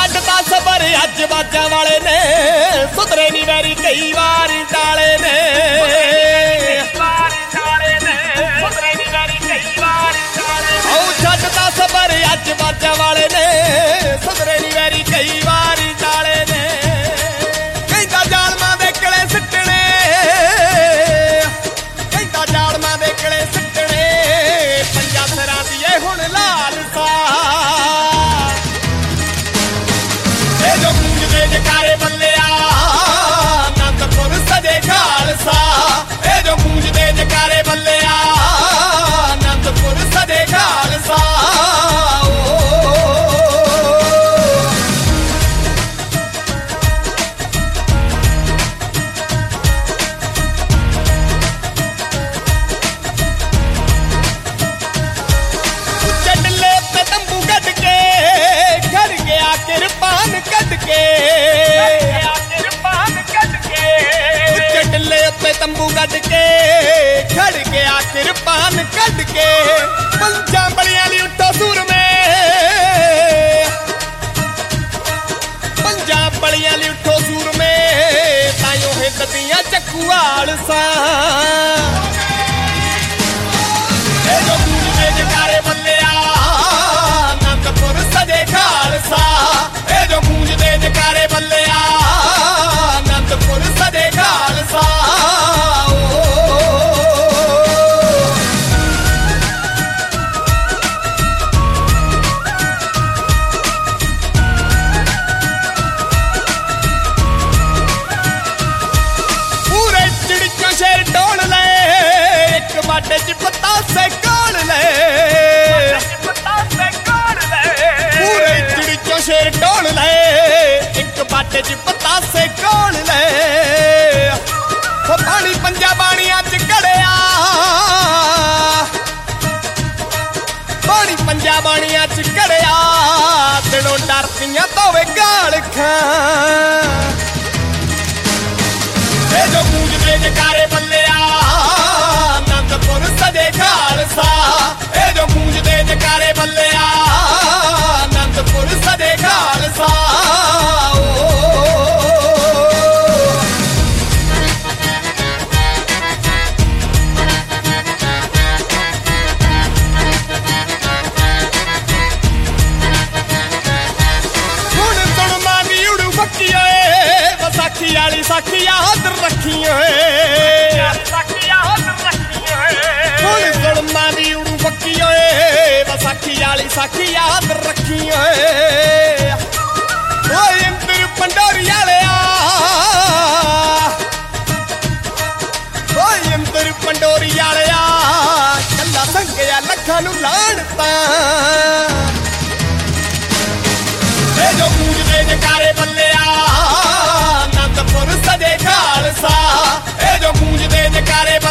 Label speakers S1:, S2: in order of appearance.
S1: ਛੱਡਦਾ ਸਬਰ ਅੱਜ ਬਾਜਾਂ ਵਾਲੇ ਨੇ ਸੁਧਰੇ ਨੀ ਵੈਰੀ ਕਈ ਵਾਰੀ ਟਾਲੇ ਨੇ ਛੱਡਦਾ ਸਬਰ ਅੱਜ ਬਾਜਾਂ ਵਾਲੇ ਨੇ ਸੁਧਰੇ ਨੀ ਵੈਰੀ ਕਈ ਵਾਰੀ ਟਾਲੇ ਨੇ ਕਹਿੰਦਾ ਜ਼ਾਲਮਾਂ ਦੇ ਕਿਲੇ ਸਿੱਟਣੇ ਕਹਿੰਦਾ ਜ਼ਾਲਮਾਂ ਦੇ ਕਿਲੇ ਸਿੱਟਣੇ ਪੰਜਾਂ ਸਿਰਾਂ ਦੀ ਏ ਹੁਣ ਲਾਲਸਾ ਇਹ ਜੋ ਗੂੰਜਦੇ ਜਕਾਰੇ ਬੱਲਿਆ ਅਨੰਦਪੁਰ ਸਜੇ ਖਾਲਸਾ ਇਹ ਜੋ ਗੂੰਜਦੇ ਜਕਾਰੇ ਬੱਲਿਆ ਅਨੰਦਪੁਰ ਸਜੇ ਖਾਲਸਾ ਕਿਰਪਾਨ ਕੱਢ ਕੇ ਉੱਚੇ ਟਿੱਲੇ ਉੱਤੇ ਤੰਬੂ ਕੱਢ ਕੇ ਖੜ ਗਿਆ ਕਿਰਪਾਨ ਕੱਢ ਕੇ ਪੰਜਾਂ ਬਲੀਆਂ ਲਈ ਉੱਠੋ ਸੂਰਮੇ ਪੰਜਾਂ ਬਲੀਆਂ ਲਈ ਉੱਠੋ ਸੂਰਮੇ ਤਾਈਓ ਹਿੱਤ ਦੀਆਂ ਚੱਕੂਆਲਸਾਂ ਇਹ ਜੋ ਗੂੰਜਦੇ ਜਕਾਰੇ ਬੱਲਿਆ ਅਨੰਦਪੁਰ ਸਜੇ ਖਾਲਸਾ ਇਹ ਜੋ ਗੂੰਜਦੇ ਜਕਾਰੇ ਬੱਲਿਆ ਅਨੰਦਪੁਰ ਸਜੇ ਖਾਲਸਾ ਪੂਰੇ ਚਿੜੀਆਂ ਸ਼ੇਰ ਢੋਲ ਲੈ ਇੱਕ ਬਾਟੇ ਚ ਪਤਾਸੇ ਕੋਲ ਲੈ ਸ਼ੇਰ ਢੋਲ ਲੈ ਇੱਕ ਬਾਟੇ ਚ ਪਤਾਸੇ ਕੋਲ ਲੈ ਉਹ ਪਾਣੀ ਪੰਜਾਂ ਬਾਣੀਆਂ ਚ ਘੜਿਆ ਪਾਣੀ ਪੰਜਾਂ ਬਾਣੀਆਂ ਚ ਘੜਿਆ ਦਿਲੋਂ ਡਰਦੀਆਂ ਤੋਵੇ ਗਾਲ ਖਾਂ ਇਹ ਜੋ ਗੂੰਜਦੇ ਜਕਾਰੇ ਬੱਲਿਆ ਅਨੰਦਪੁਰ ਸਜੇ ਖਾਲਸਾ ਇਹ ਜੋ ਗੂੰਜਦੇ ਜਕਾਰੇ ਬੱਲਿਆ ਅਨੰਦਪੁਰ ਸਜੇ ਖਾਲਸਾ ਹੁਣ ਸੁਣਮਾਂ ਦੀ ਉੜੂ ਫੱਕੀ ਓਏ ਵਿਸਾਖੀ ਵਾਲੀ ਸਾਖੀ ਯਾਦ ਰੱਖੀ ਓਏ ਹੁਣ ਸੁਣਮਾਂ ਦੀ ਉੜੂ ਫੱਕੀ ਓਏ ਵਿਸਾਖੀ ਵਾਲੀ ਸਾਖੀ ਯਾਦ ਰੱਖੀ ਓਏ ਓਏ ਇੰਦਰ ਪੰਡੋਰੀ ਵਾਲਿਆ ਓਏ ਇੰਦਰ ਪੰਡੋਰੀ ਵਾਲਿਆ ਕੱਲਾ ਸੰਗਿਆ ਲੱਖਾਂ ਨੂੰ ਲਾਣਤਾ ਇਹ ਜੋ ਗੂੰਜਦੇ ਜਕਾਰੇ ਬੱਲਿਆ ਅਨੰਦਪੁਰ ਸਜੇ ਖਾਲਸਾ ਇਹ ਜੋ ਗੂੰਜਦੇ ਜਕਾਰੇ